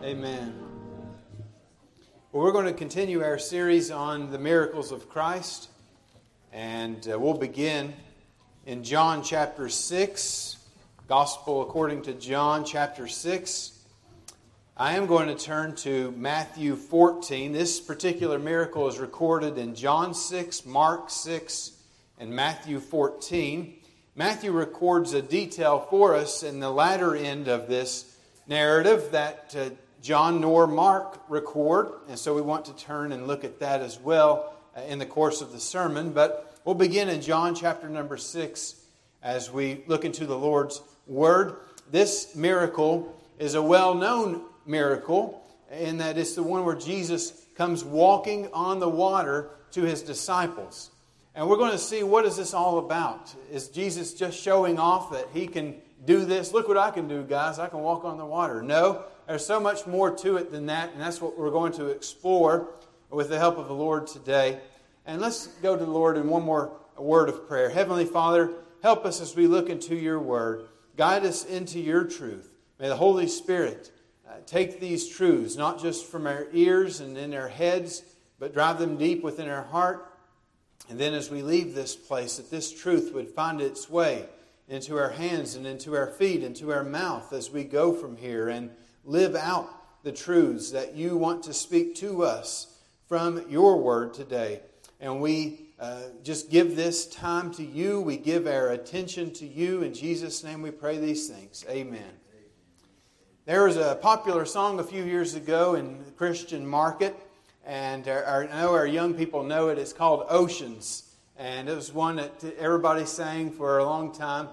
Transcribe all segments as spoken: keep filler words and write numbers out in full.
Amen. Well, we're going to continue our series on the miracles of Christ, and uh, we'll begin in John chapter six, Gospel according to John chapter six. I am going to turn to Matthew fourteen. This particular miracle is recorded in John six, Mark six, and Matthew fourteen. Matthew records a detail for us in the latter end of this narrative that uh, John nor Mark record, and so we want to turn and look at that as well uh, in the course of the sermon. But we'll begin in John chapter number six as we look into the Lord's Word. This miracle is a well-known miracle in that it's the one where Jesus comes walking on the water to His disciples. And we're going to see, what is this all about? Is Jesus just showing off that He can do this? Look what I can do, guys. I can walk on the water. No, there's so much more to it than that, and that's what we're going to explore with the help of the Lord today. And let's go to the Lord in one more word of prayer. Heavenly Father, help us as we look into Your Word. Guide us into Your truth. May the Holy Spirit uh, take these truths, not just from our ears and in our heads, but drive them deep within our heart. And then as we leave this place, that this truth would find its way into our hands and into our feet, into our mouth as we go from here and live out the truths that You want to speak to us from Your Word today. And we uh, just give this time to You. We give our attention to You. In Jesus' name we pray these things. Amen. There was a popular song a few years ago in the Christian market, and our, our, I know our young people know it. It's called Oceans. And it was one that everybody sang for a long time.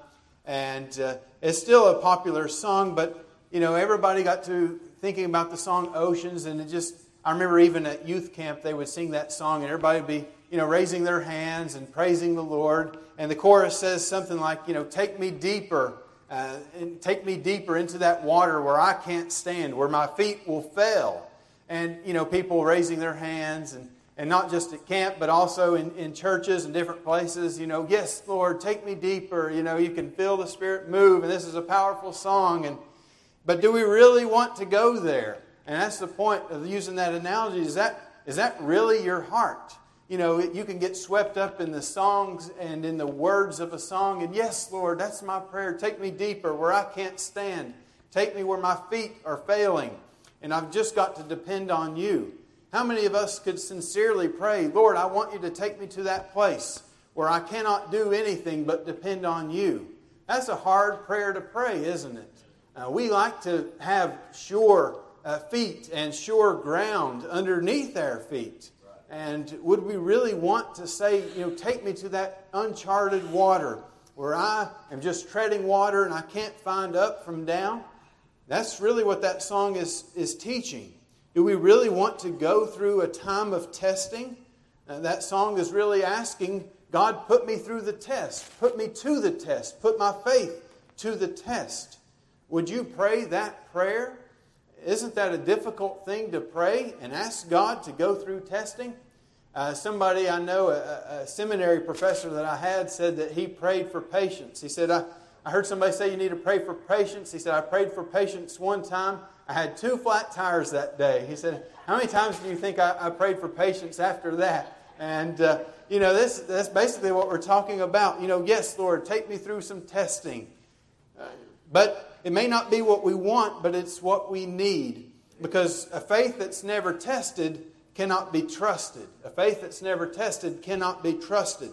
And uh, it's still a popular song, but, you know, everybody got to thinking about the song Oceans, and it just, I remember even at youth camp, they would sing that song, and everybody would be, you know, raising their hands and praising the Lord. And the chorus says something like, you know, take me deeper, uh, and take me deeper into that water where I can't stand, where my feet will fail. And, you know, people raising their hands, and, and not just at camp, but also in, in churches and different places, you know, yes, Lord, take me deeper. You know, you can feel the Spirit move, and this is a powerful song. And But do we really want to go there? And that's the point of using that analogy. Is that is that really your heart? You know, you can get swept up in the songs and in the words of a song. And yes, Lord, that's my prayer. Take me deeper where I can't stand. Take me where my feet are failing. And I've just got to depend on You. How many of us could sincerely pray, Lord, I want You to take me to that place where I cannot do anything but depend on You? That's a hard prayer to pray, isn't it? Uh, we like to have sure uh, feet and sure ground underneath our feet. And would we really want to say, you know, take me to that uncharted water where I am just treading water and I can't find up from down? That's really what that song is, is teaching. Do we really want to go through a time of testing? Uh, that song is really asking, God, put me through the test. Put me to the test. Put my faith to the test. Would you pray that prayer? Isn't that a difficult thing to pray and ask God to go through testing? Uh, somebody I know, a, a seminary professor that I had, said that he prayed for patience. He said, I, I heard somebody say you need to pray for patience. He said, I prayed for patience one time. I had two flat tires that day. He said, how many times do you think I, I prayed for patience after that? And, uh, you know, this that's basically what we're talking about. You know, yes, Lord, take me through some testing. Uh, but it may not be what we want, but it's what we need. Because a faith that's never tested cannot be trusted. A faith that's never tested cannot be trusted.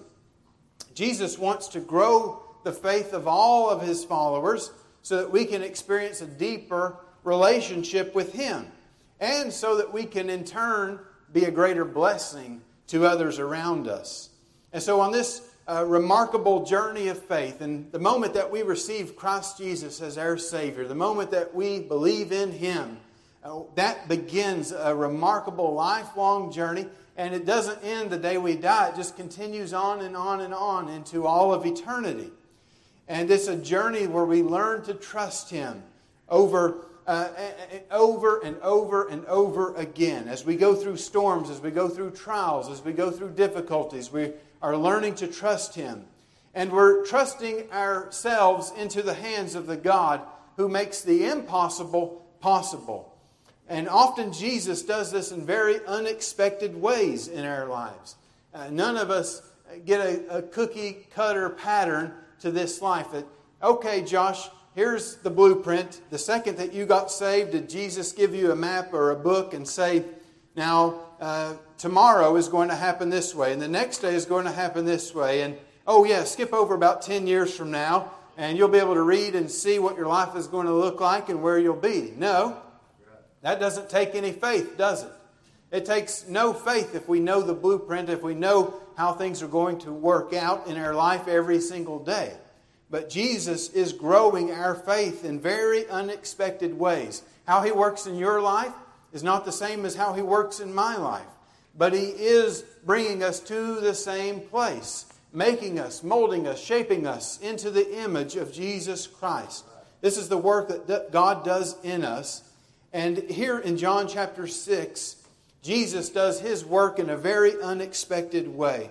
Jesus wants to grow the faith of all of His followers so that we can experience a deeper relationship with Him. And so that we can in turn be a greater blessing to others around us. And so on this uh, remarkable journey of faith, and the moment that we receive Christ Jesus as our Savior, the moment that we believe in Him, uh, that begins a remarkable lifelong journey. And it doesn't end the day we die. It just continues on and on and on into all of eternity. And it's a journey where we learn to trust Him over Uh, over and over and over again. As we go through storms, as we go through trials, as we go through difficulties, we are learning to trust Him. And we're trusting ourselves into the hands of the God who makes the impossible possible. And often Jesus does this in very unexpected ways in our lives. Uh, none of us get a, a cookie cutter pattern to this life. That, okay, Josh, here's the blueprint. The second that you got saved, did Jesus give you a map or a book and say, now, uh, tomorrow is going to happen this way, and the next day is going to happen this way, and oh yeah, skip over about ten years from now, and you'll be able to read and see what your life is going to look like and where you'll be. No, that doesn't take any faith, does it? It takes no faith if we know the blueprint, if we know how things are going to work out in our life every single day. But Jesus is growing our faith in very unexpected ways. How He works in your life is not the same as how He works in my life. But He is bringing us to the same place, making us, molding us, shaping us into the image of Jesus Christ. This is the work that God does in us. And here in John chapter six, Jesus does His work in a very unexpected way.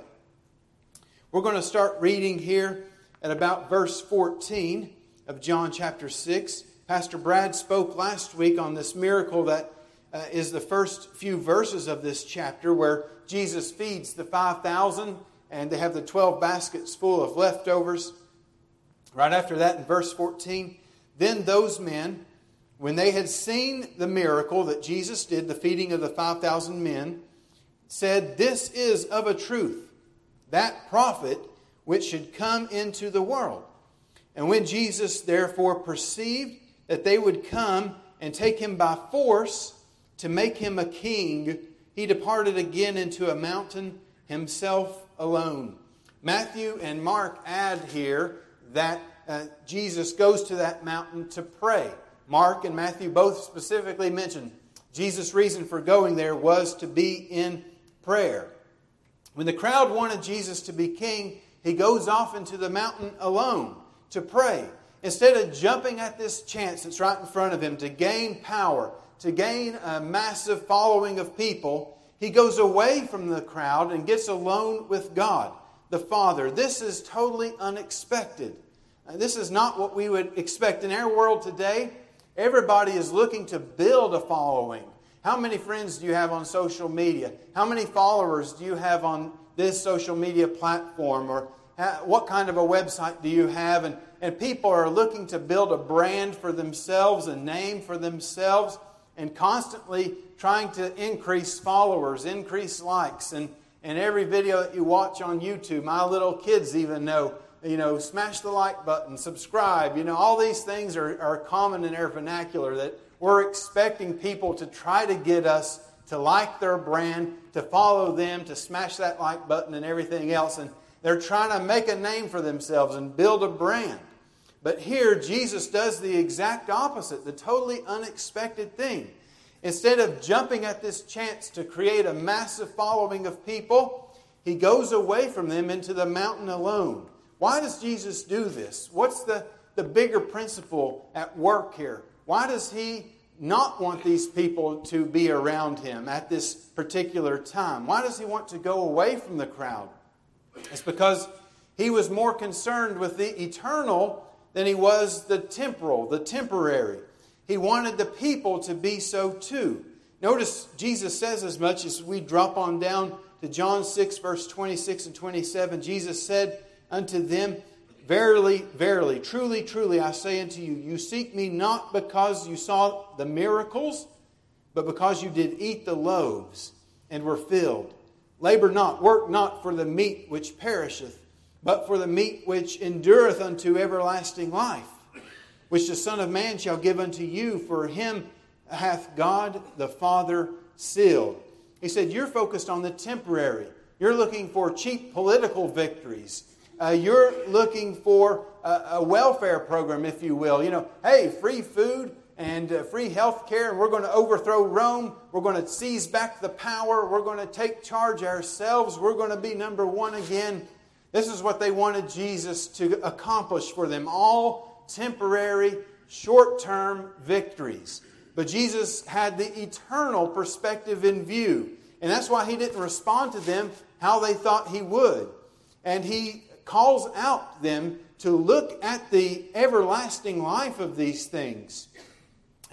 We're going to start reading here at about verse fourteen of John chapter six. Pastor Brad spoke last week on this miracle that uh, is the first few verses of this chapter, where Jesus feeds the five thousand and they have the twelve baskets full of leftovers. Right after that, in verse fourteen, then those men, when they had seen the miracle that Jesus did, the feeding of the five thousand men, said, this is of a truth that prophet which should come into the world. And when Jesus therefore perceived that they would come and take Him by force to make Him a king, He departed again into a mountain Himself alone. Matthew and Mark add here that uh, Jesus goes to that mountain to pray. Mark and Matthew both specifically mention Jesus' reason for going there was to be in prayer. When the crowd wanted Jesus to be king, He goes off into the mountain alone to pray. Instead of jumping at this chance that's right in front of Him to gain power, to gain a massive following of people, He goes away from the crowd and gets alone with God, the Father. This is totally unexpected. This is not what we would expect. In our world today, everybody is looking to build a following. How many friends do you have on social media? How many followers do you have on this social media platform? Or what kind of a website do you have? And, and people are looking to build a brand for themselves, a name for themselves, and constantly trying to increase followers, increase likes. And, and every video that you watch on YouTube, my little kids even know, you know, smash the like button, subscribe. You know, all these things are, are common in our vernacular, that we're expecting people to try to get us to like their brand, to follow them, to smash that like button and everything else. And they're trying to make a name for themselves and build a brand. But here, Jesus does the exact opposite, the totally unexpected thing. Instead of jumping at this chance to create a massive following of people, He goes away from them into the mountain alone. Why does Jesus do this? What's the, the bigger principle at work here? Why does He not want these people to be around Him at this particular time? Why does He want to go away from the crowd? It's because He was more concerned with the eternal than He was the temporal, the temporary. He wanted the people to be so too. Notice Jesus says as much as we drop on down to John six, verse twenty-six and twenty-seven. Jesus said unto them, verily, verily, truly, truly, I say unto you, you seek me not because you saw the miracles, but because you did eat the loaves and were filled. Labor not, work not for the meat which perisheth, but for the meat which endureth unto everlasting life, which the Son of Man shall give unto you, for Him hath God the Father sealed. He said, you're focused on the temporary. You're looking for cheap political victories. Uh, you're looking for a, a welfare program, if you will. You know, hey, free food and uh, free health care, and we're going to overthrow Rome. We're going to seize back the power. We're going to take charge ourselves. We're going to be number one again. This is what they wanted Jesus to accomplish for them. All temporary, short-term victories. But Jesus had the eternal perspective in view. And that's why He didn't respond to them how they thought He would. And He calls out them to look at the everlasting life of these things.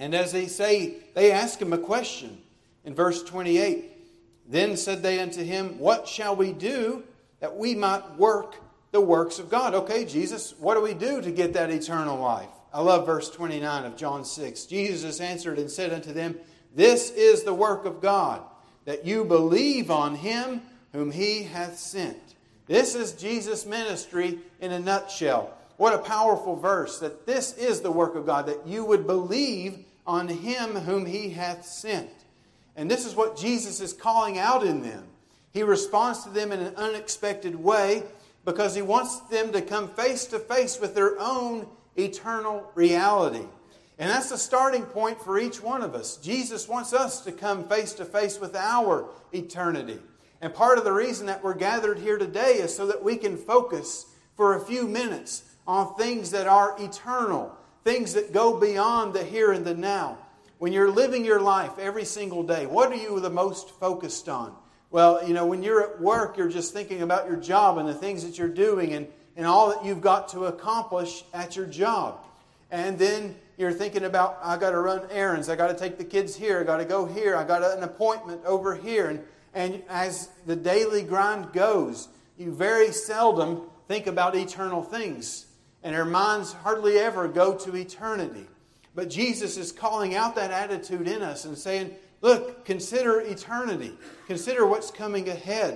And as they say, they ask him a question. In verse twenty-eight, then said they unto him, what shall we do that we might work the works of God? Okay, Jesus, what do we do to get that eternal life? I love verse twenty-nine of John six. Jesus answered and said unto them, this is the work of God, that you believe on him whom he hath sent. This is Jesus' ministry in a nutshell. What a powerful verse, that this is the work of God, that you would believe on him whom he hath sent. And this is what Jesus is calling out in them. He responds to them in an unexpected way because he wants them to come face to face with their own eternal reality. And that's the starting point for each one of us. Jesus wants us to come face to face with our eternity. And part of the reason that we're gathered here today is so that we can focus for a few minutes on things that are eternal, things that go beyond the here and the now. When you're living your life every single day, what are you the most focused on? Well, you know, when you're at work, you're just thinking about your job and the things that you're doing and, and all that you've got to accomplish at your job. And then you're thinking about, I got to run errands, I got to take the kids here, I got to go here, I got an appointment over here. And, and as the daily grind goes, you very seldom think about eternal things. And our minds hardly ever go to eternity. But Jesus is calling out that attitude in us and saying, look, consider eternity. Consider what's coming ahead.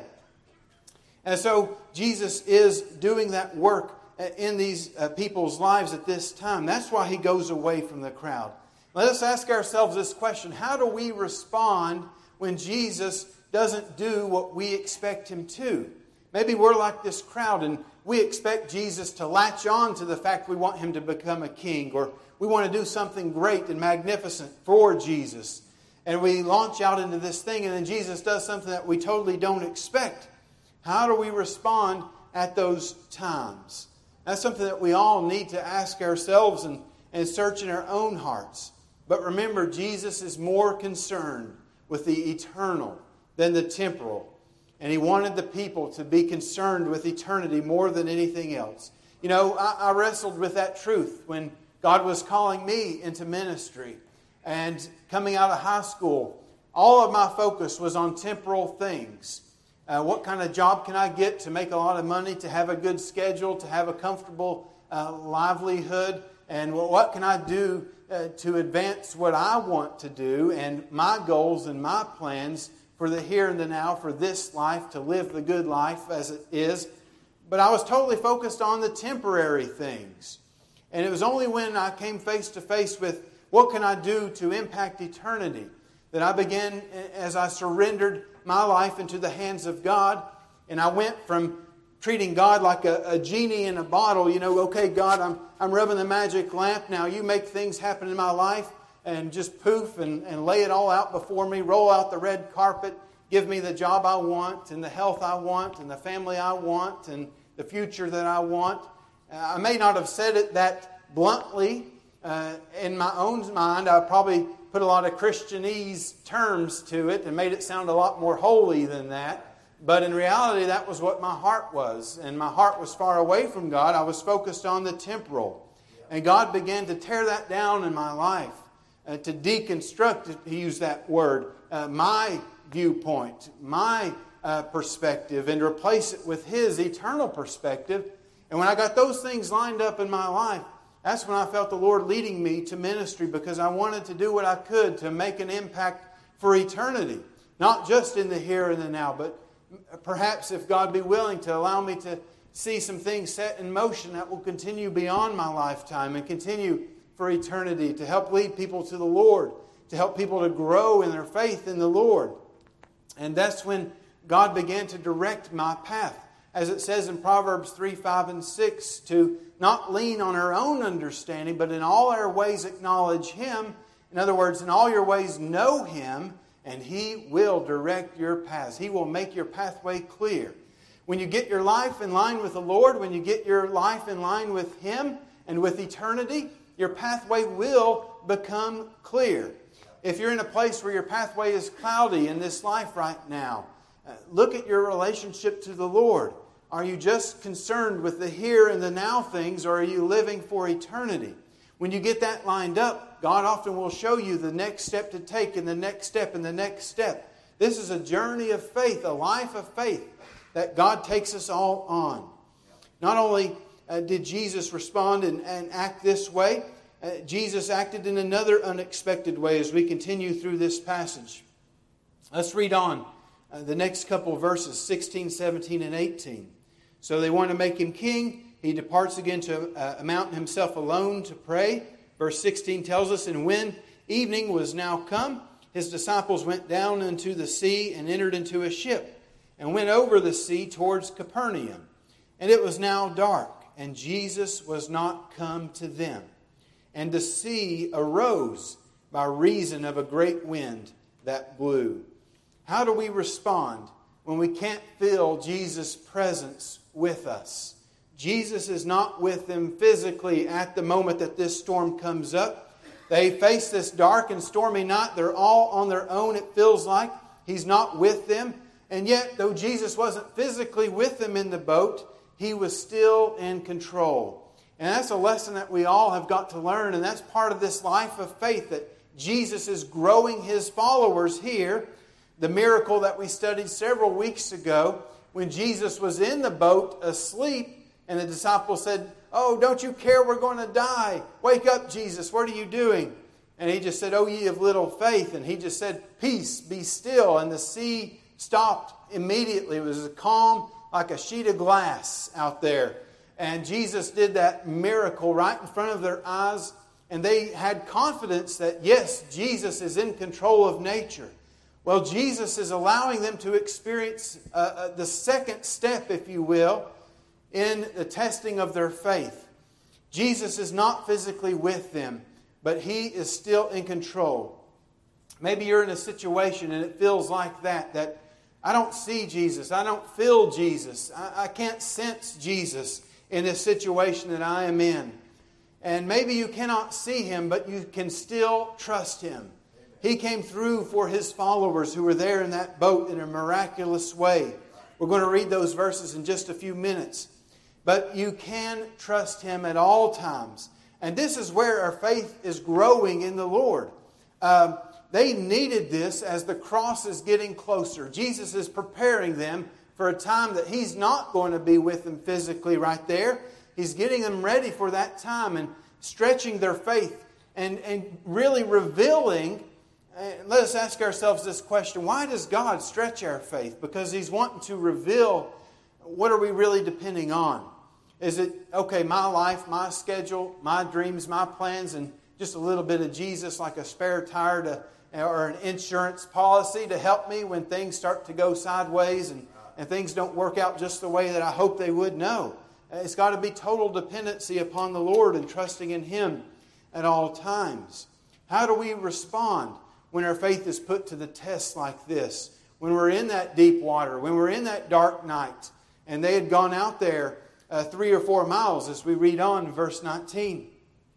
And so Jesus is doing that work in these uh, people's lives at this time. That's why he goes away from the crowd. Let us ask ourselves this question. How do we respond when Jesus doesn't do what we expect him to? Maybe we're like this crowd and we expect Jesus to latch on to the fact we want him to become a king, or we want to do something great and magnificent for Jesus. And we launch out into this thing and then Jesus does something that we totally don't expect. How do we respond at those times? That's something that we all need to ask ourselves and, and search in our own hearts. But remember, Jesus is more concerned with the eternal than the temporal. And he wanted the people to be concerned with eternity more than anything else. You know, I, I wrestled with that truth when God was calling me into ministry. And coming out of high school, all of my focus was on temporal things. Uh, what kind of job can I get to make a lot of money, to have a good schedule, to have a comfortable uh, livelihood? And what can I do uh, to advance what I want to do and my goals and my plans for the here and the now, for this life, to live the good life as it is. But I was totally focused on the temporary things. And it was only when I came face to face with what can I do to impact eternity that I began, as I surrendered my life into the hands of God, and I went from treating God like a, a genie in a bottle. You know, okay, God, I'm, I'm rubbing the magic lamp. Now you make things happen in my life. And just poof and, and lay it all out before me. Roll out the red carpet. Give me the job I want and the health I want and the family I want and the future that I want. Uh, I may not have said it that bluntly. Uh, in my own mind, I probably put a lot of Christianese terms to it and made it sound a lot more holy than that. But in reality, that was what my heart was. And my heart was far away from God. I was focused on the temporal. And God began to tear that down in my life. Uh, to deconstruct, he used that word, uh, my viewpoint, my uh, perspective, and replace it with his eternal perspective. And when I got those things lined up in my life, that's when I felt the Lord leading me to ministry, because I wanted to do what I could to make an impact for eternity. Not just in the here and the now, but perhaps if God be willing to allow me to see some things set in motion that will continue beyond my lifetime and continue for eternity, to help lead people to the Lord, to help people to grow in their faith in the Lord. And that's when God began to direct my path. As it says in Proverbs three, five, and six, to not lean on our own understanding, but in all our ways acknowledge Him. In other words, in all your ways know Him, and He will direct your paths. He will make your pathway clear. When you get your life in line with the Lord, when you get your life in line with Him and with eternity, your pathway will become clear. If you're in a place where your pathway is cloudy in this life right now, uh, look at your relationship to the Lord. Are you just concerned with the here and the now things, or are you living for eternity? When you get that lined up, God often will show you the next step to take and the next step and the next step. This is a journey of faith, a life of faith that God takes us all on. Not only uh, did Jesus respond and, and act this way, uh, Jesus acted in another unexpected way as we continue through this passage. Let's read on uh, the next couple of verses, sixteen, seventeen, and eighteen. So they want to make him king. He departs again to a mountain himself alone to pray. Verse sixteen tells us, and when evening was now come, his disciples went down into the sea and entered into a ship, and went over the sea towards Capernaum. And it was now dark, and Jesus was not come to them. And the sea arose by reason of a great wind that blew. How do we respond when we can't feel Jesus' presence with us? Jesus is not with them physically at the moment that this storm comes up. They face this dark and stormy night. They're all on their own, it feels like. He's not with them. And yet, though Jesus wasn't physically with them in the boat, He was still in control. And that's a lesson that we all have got to learn. And that's part of this life of faith, that Jesus is growing His followers here. The miracle that we studied several weeks ago, when Jesus was in the boat asleep, and the disciples said, "Oh, don't you care? We're going to die. Wake up, Jesus. What are you doing?" And He just said, "Oh, ye of little faith." And He just said, "Peace, be still." And the sea stopped immediately. It was calm like a sheet of glass out there. And Jesus did that miracle right in front of their eyes. And they had confidence that, yes, Jesus is in control of nature. Well, Jesus is allowing them to experience uh, uh, the second step, if you will, in the testing of their faith. Jesus is not physically with them, but He is still in control. Maybe you're in a situation and it feels like that, that I don't see Jesus, I don't feel Jesus, I, I can't sense Jesus in this situation that I am in. And maybe you cannot see Him, but you can still trust Him. He came through for His followers who were there in that boat in a miraculous way. We're going to read those verses in just a few minutes. But you can trust Him at all times. And this is where our faith is growing in the Lord. Um, they needed this as the cross is getting closer. Jesus is preparing them for a time that He's not going to be with them physically right there. He's getting them ready for that time and stretching their faith and, and really revealing. And let us ask ourselves this question: why does God stretch our faith? Because He's wanting to reveal, what are we really depending on? Is it, okay, my life, my schedule, my dreams, my plans, and just a little bit of Jesus like a spare tire to, or an insurance policy to help me when things start to go sideways and, and things don't work out just the way that I hope they would? No. It's got to be total dependency upon the Lord and trusting in Him at all times. How do we respond when our faith is put to the test like this? When we're in that deep water, when we're in that dark night, and they had gone out there uh, three or four miles, as we read on in verse nineteen.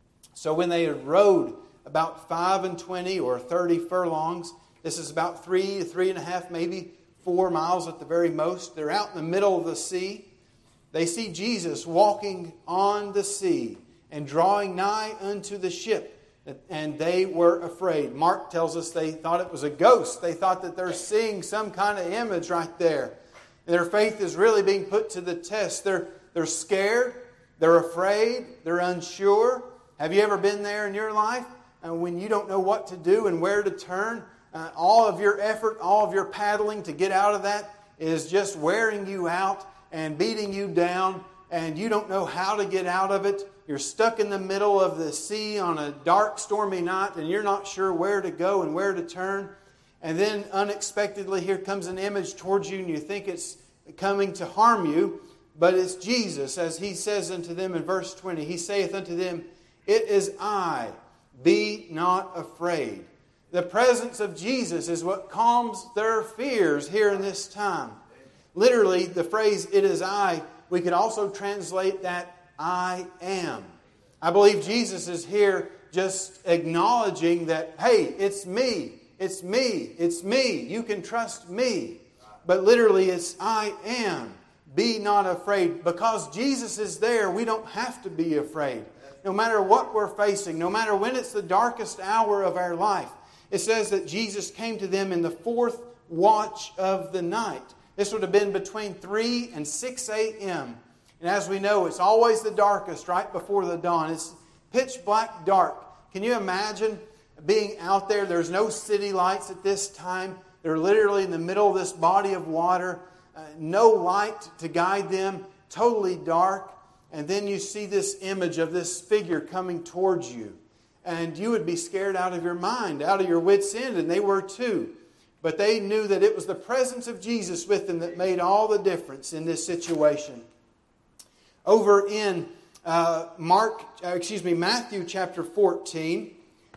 So when they had rowed about five and twenty or thirty furlongs, this is about three to three and a half, maybe four miles at the very most. They're out in the middle of the sea. They see Jesus walking on the sea and drawing nigh unto the ship. And they were afraid. Mark tells us they thought it was a ghost. They thought that they're seeing some kind of image right there. And their faith is really being put to the test. They're, they're scared. They're afraid. They're unsure. Have you ever been there in your life? And when you don't know what to do and where to turn, uh, all of your effort, all of your paddling to get out of that is just wearing you out and beating you down. And you don't know how to get out of it. You're stuck in the middle of the sea on a dark, stormy night, and you're not sure where to go and where to turn. And then unexpectedly here comes an image towards you, and you think it's coming to harm you. But it's Jesus, as He says unto them in verse twenty. He saith unto them, "It is I, be not afraid." The presence of Jesus is what calms their fears here in this time. Literally, the phrase, "It is I," we could also translate that, "I am." I believe Jesus is here just acknowledging that, hey, it's me, it's me, it's me. You can trust me. But literally it's, "I am. Be not afraid." Because Jesus is there, we don't have to be afraid. no matter what we're facing, no matter when it's the darkest hour of our life. It says that Jesus came to them in the fourth watch of the night. This would have been between three and six a.m. And as we know, it's always the darkest right before the dawn. It's pitch black dark. Can you imagine being out there? There's no city lights at this time. They're literally in the middle of this body of water. Uh, no light to guide them. Totally dark. And then you see this image of this figure coming towards you. And you would be scared out of your mind, out of your wits' end. And they were too. But they knew that it was the presence of Jesus with them that made all the difference in this situation. Over in uh, Mark, uh, excuse me, Matthew chapter fourteen.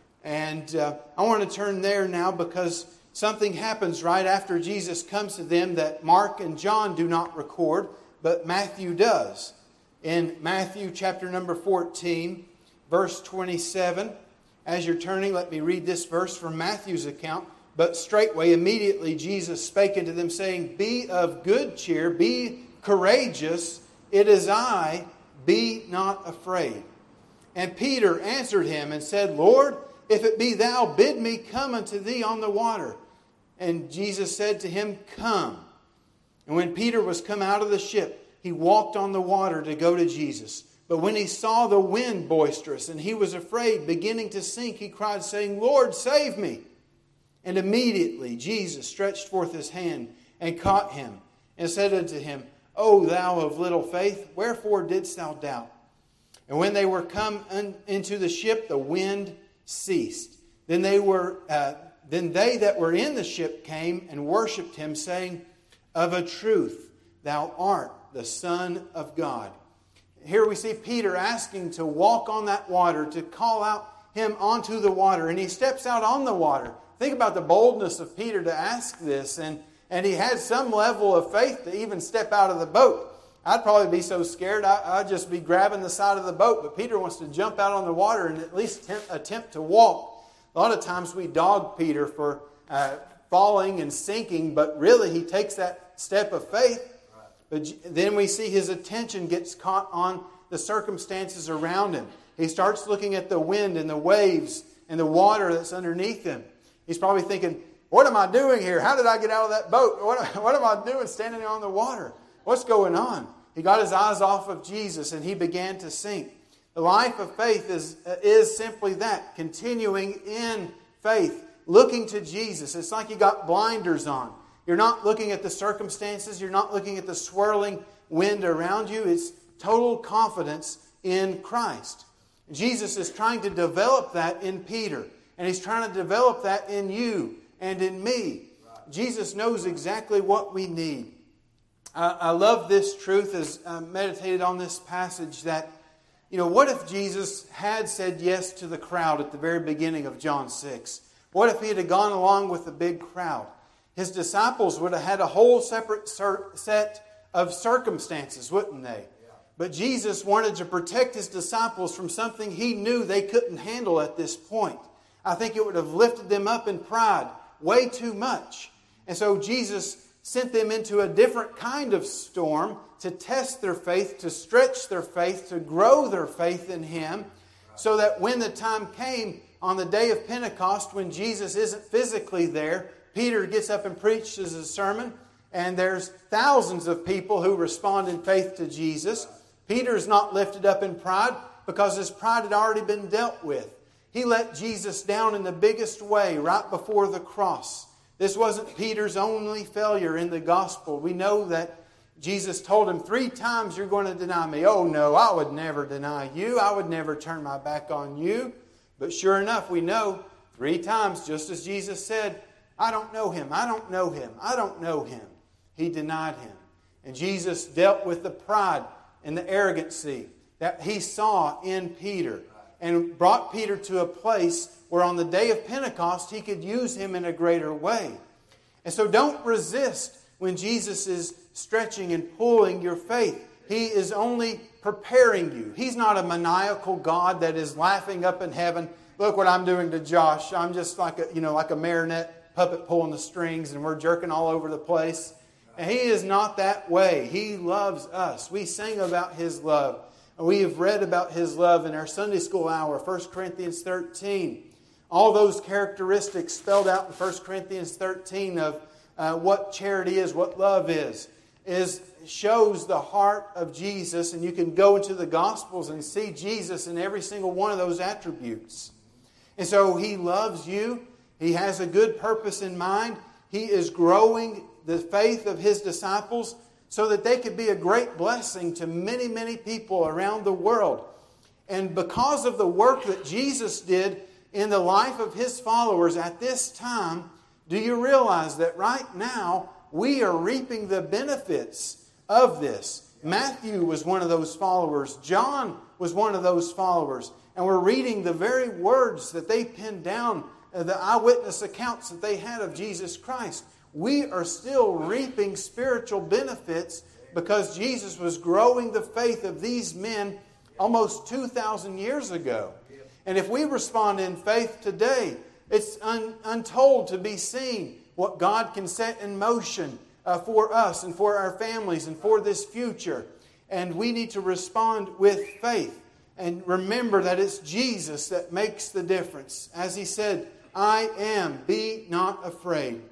And uh, I want to turn there now because something happens right after Jesus comes to them that Mark and John do not record, but Matthew does. In Matthew chapter number fourteen, verse twenty-seven, as you're turning, let me read this verse from Matthew's account. But straightway, immediately, Jesus spake unto them, saying, Be of good cheer, be courageous, it is I, be not afraid. And Peter answered him and said, Lord, if it be thou, bid me come unto thee on the water. And Jesus said to him, Come. And when Peter was come out of the ship, he walked on the water to go to Jesus. But when he saw the wind boisterous, and he was afraid, beginning to sink, he cried, saying, Lord, save me. And immediately Jesus stretched forth his hand and caught him, and said unto him, O thou of little faith, wherefore didst thou doubt? And when they were come un- into the ship, the wind ceased. Then they were, uh, then they that were in the ship came and worshipped him, saying, Of a truth, thou art the Son of God. Here we see Peter asking to walk on that water, to call out him onto the water, and he steps out on the water. Think about the boldness of Peter to ask this, and, and he had some level of faith to even step out of the boat. I'd probably be so scared, I, I'd just be grabbing the side of the boat, but Peter wants to jump out on the water and at least attempt, attempt to walk. A lot of times we dog Peter for uh, falling and sinking, but really he takes that step of faith. But then we see his attention gets caught on the circumstances around him. He starts looking at the wind and the waves and the water that's underneath him. He's probably thinking, what am I doing here? How did I get out of that boat? What, what am I doing standing there on the water? What's going on? He got his eyes off of Jesus and he began to sink. The life of faith is, is simply that, continuing in faith, looking to Jesus. It's like you got blinders on. You're not looking at the circumstances. You're not looking at the swirling wind around you. It's total confidence in Christ. Jesus is trying to develop that in Peter. And He's trying to develop that in you and in me. Jesus knows exactly what we need. I, I love this truth as I meditated on this passage that, you know, what if Jesus had said yes to the crowd at the very beginning of John six? What if He had gone along with the big crowd? His disciples would have had a whole separate set of circumstances, wouldn't they? But Jesus wanted to protect His disciples from something He knew they couldn't handle at this point. I think it would have lifted them up in pride way too much. And so Jesus sent them into a different kind of storm to test their faith, to stretch their faith, to grow their faith in Him, so that when the time came on the day of Pentecost, when Jesus isn't physically there, Peter gets up and preaches a sermon, and there's thousands of people who respond in faith to Jesus. Peter's not lifted up in pride because his pride had already been dealt with. He let Jesus down in the biggest way right before the cross. This wasn't Peter's only failure in the gospel. We know that Jesus told him, three times you're going to deny me. Oh no, I would never deny you. I would never turn my back on you. But sure enough, we know three times, just as Jesus said, I don't know him, I don't know him, I don't know him. He denied him. And Jesus dealt with the pride and the arrogancy that he saw in Peter, and brought Peter to a place where on the day of Pentecost he could use him in a greater way. And so don't resist when Jesus is stretching and pulling your faith. He is only preparing you. He's not a maniacal God that is laughing up in heaven. Look what I'm doing to Josh. I'm just like a, you know, like a marionette puppet pulling the strings and we're jerking all over the place. And He is not that way. He loves us. We sing about His love. We have read about His love in our Sunday school hour, First Corinthians thirteen. All those characteristics spelled out in First Corinthians thirteen of uh, what charity is, what love is, is shows the heart of Jesus. And you can go into the Gospels and see Jesus in every single one of those attributes. And so He loves you. He has a good purpose in mind. He is growing the faith of His disciples so that they could be a great blessing to many, many people around the world. And because of the work that Jesus did in the life of His followers at this time, do you realize that right now we are reaping the benefits of this? Matthew was one of those followers. John was one of those followers. And we're reading the very words that they penned down, the eyewitness accounts that they had of Jesus Christ. We are still reaping spiritual benefits because Jesus was growing the faith of these men almost two thousand years ago. And if we respond in faith today, it's un- untold to be seen what God can set in motion uh, for us and for our families and for this future. And we need to respond with faith and remember that it's Jesus that makes the difference. As He said, I am, be not afraid.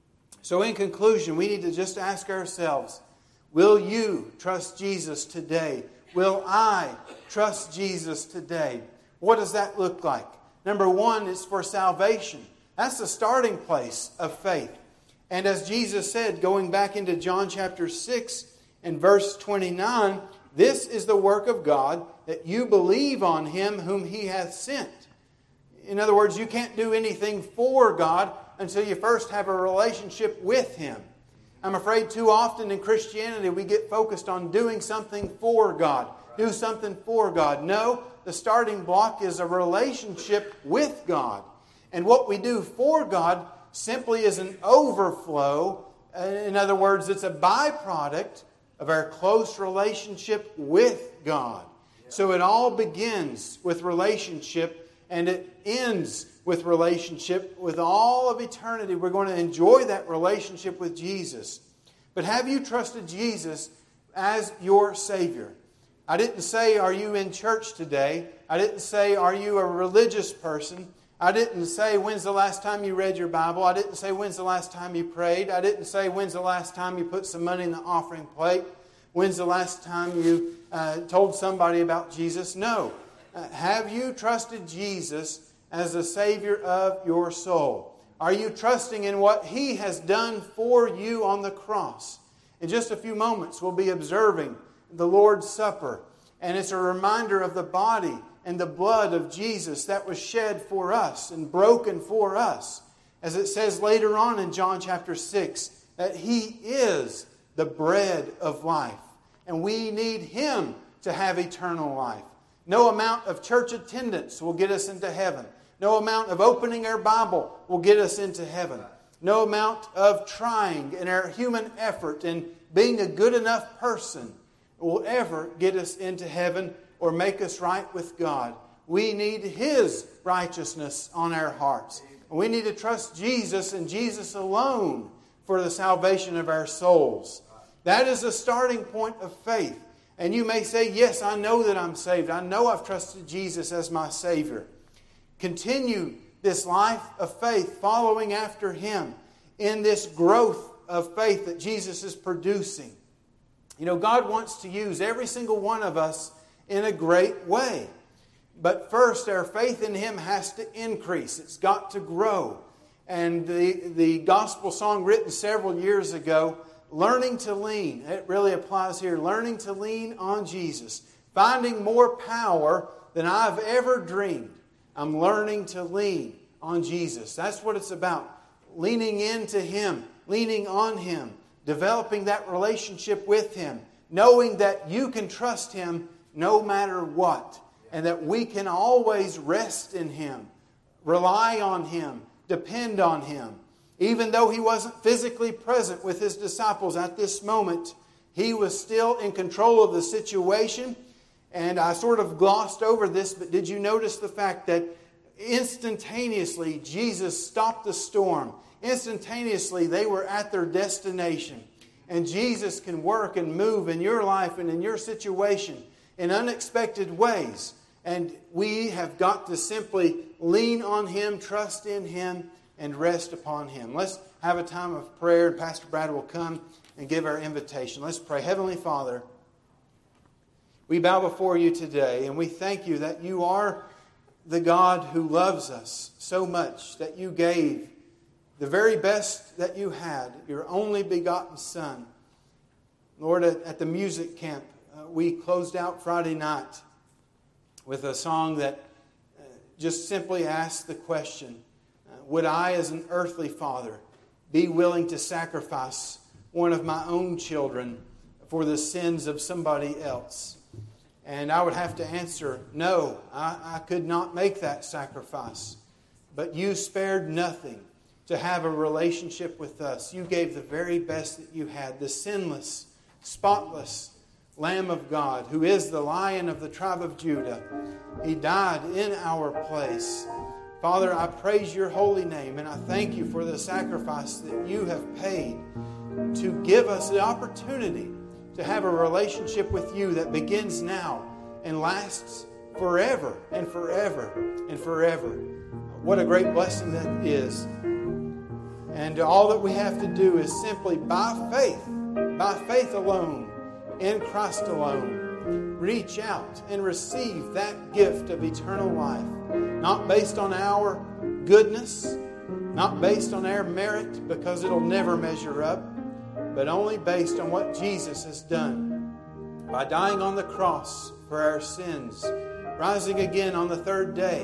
So in conclusion, we need to just ask ourselves, will you trust Jesus today? Will I trust Jesus today? What does that look like? Number one is for salvation. That's the starting place of faith. And as Jesus said, going back into John chapter six and verse twenty-nine, this is the work of God, that you believe on Him whom He hath sent. In other words, you can't do anything for God until you first have a relationship with Him. I'm afraid too often in Christianity we get focused on doing something for God. Do something for God. No, the starting block is a relationship with God. And what we do for God simply is an overflow. In other words, it's a byproduct of our close relationship with God. So it all begins with relationship and it ends with relationship. With all of eternity, we're going to enjoy that relationship with Jesus. But have you trusted Jesus as your Savior? I didn't say, are you in church today? I didn't say, are you a religious person? I didn't say, when's the last time you read your Bible? I didn't say, when's the last time you prayed? I didn't say, when's the last time you put some money in the offering plate? When's the last time you uh, told somebody about Jesus? No. Uh, have you trusted Jesus as the Savior of your soul? Are you trusting in what He has done for you on the cross? In just a few moments, we'll be observing the Lord's Supper. And it's a reminder of the body and the blood of Jesus that was shed for us and broken for us. As it says later on in John chapter six, that He is the bread of life. And we need Him to have eternal life. No amount of church attendance will get us into heaven. No amount of opening our Bible will get us into heaven. No amount of trying in our human effort and being a good enough person will ever get us into heaven or make us right with God. We need His righteousness on our hearts. We need to trust Jesus and Jesus alone for the salvation of our souls. That is the starting point of faith. And you may say, yes, I know that I'm saved. I know I've trusted Jesus as my Savior. Continue this life of faith, following after Him in this growth of faith that Jesus is producing. You know, God wants to use every single one of us in a great way. But first, our faith in Him has to increase. It's got to grow. And the, the gospel song written several years ago, Learning to Lean, it really applies here. Learning to lean on Jesus. Finding more power than I've ever dreamed. I'm learning to lean on Jesus. That's what it's about. Leaning into Him. Leaning on Him. Developing that relationship with Him. Knowing that you can trust Him no matter what. And that we can always rest in Him. Rely on Him. Depend on Him. Even though He wasn't physically present with His disciples at this moment, He was still in control of the situation. And I sort of glossed over this, but did you notice the fact that instantaneously Jesus stopped the storm? Instantaneously they were at their destination. And Jesus can work and move in your life and in your situation in unexpected ways. And we have got to simply lean on Him, trust in Him, and rest upon Him. Let's have a time of prayer, and Pastor Brad will come and give our invitation. Let's pray. Heavenly Father, we bow before You today, and we thank You that You are the God who loves us so much, that You gave the very best that You had, Your only begotten Son. Lord, at, at the music camp, uh, we closed out Friday night with a song that uh, just simply asked the question, uh, would I, as an earthly father, be willing to sacrifice one of my own children for the sins of somebody else? And I would have to answer, no, I, I could not make that sacrifice. But You spared nothing to have a relationship with us. You gave the very best that You had, the sinless, spotless Lamb of God, who is the Lion of the tribe of Judah. He died in our place. Father, I praise Your holy name, and I thank You for the sacrifice that You have paid to give us the opportunity to have a relationship with You that begins now and lasts forever and forever and forever. What a great blessing that is. And all that we have to do is simply by faith, by faith alone, in Christ alone, reach out and receive that gift of eternal life. Not based on our goodness, not based on our merit, because it'll never measure up, but only based on what Jesus has done by dying on the cross for our sins, rising again on the third day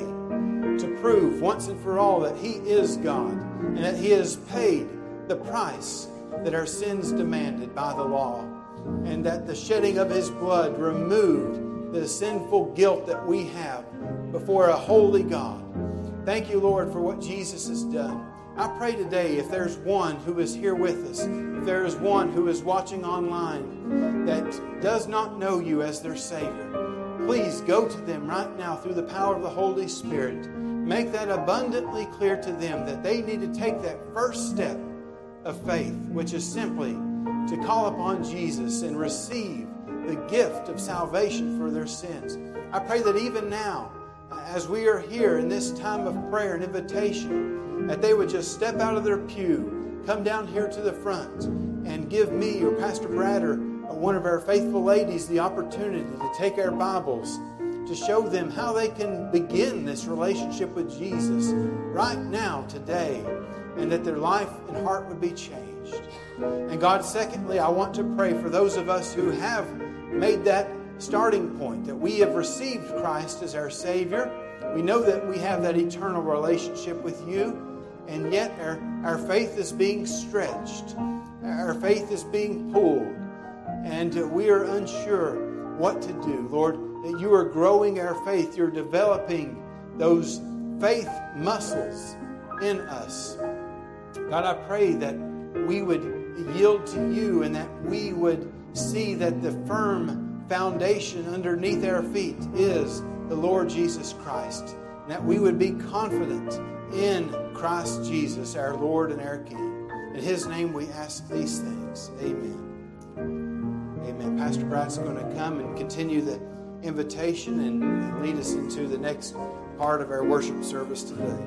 to prove once and for all that He is God and that He has paid the price that our sins demanded by the law, and that the shedding of His blood removed the sinful guilt that we have before a holy God. Thank You, Lord, for what Jesus has done. I pray today, if there's one who is here with us, if there is one who is watching online that does not know You as their Savior, please go to them right now through the power of the Holy Spirit. Make that abundantly clear to them that they need to take that first step of faith, which is simply to call upon Jesus and receive the gift of salvation for their sins. I pray that even now, as we are here in this time of prayer and invitation, that they would just step out of their pew, come down here to the front, and give me or Pastor Brad or one of our faithful ladies the opportunity to take our Bibles to show them how they can begin this relationship with Jesus right now, today, and that their life and heart would be changed. And God, secondly, I want to pray for those of us who have made that starting point, that we have received Christ as our Savior. We know that we have that eternal relationship with You, and yet our, our faith is being stretched. Our faith is being pulled, and we are unsure what to do. Lord, that You are growing our faith. You're developing those faith muscles in us. God, I pray that we would yield to You and that we would see that the firm foundation underneath our feet is the Lord Jesus Christ. And that we would be confident in Christ Jesus, our Lord and our King. In His name we ask these things. Amen. Amen. Pastor Brad's going to come and continue the invitation and lead us into the next part of our worship service today.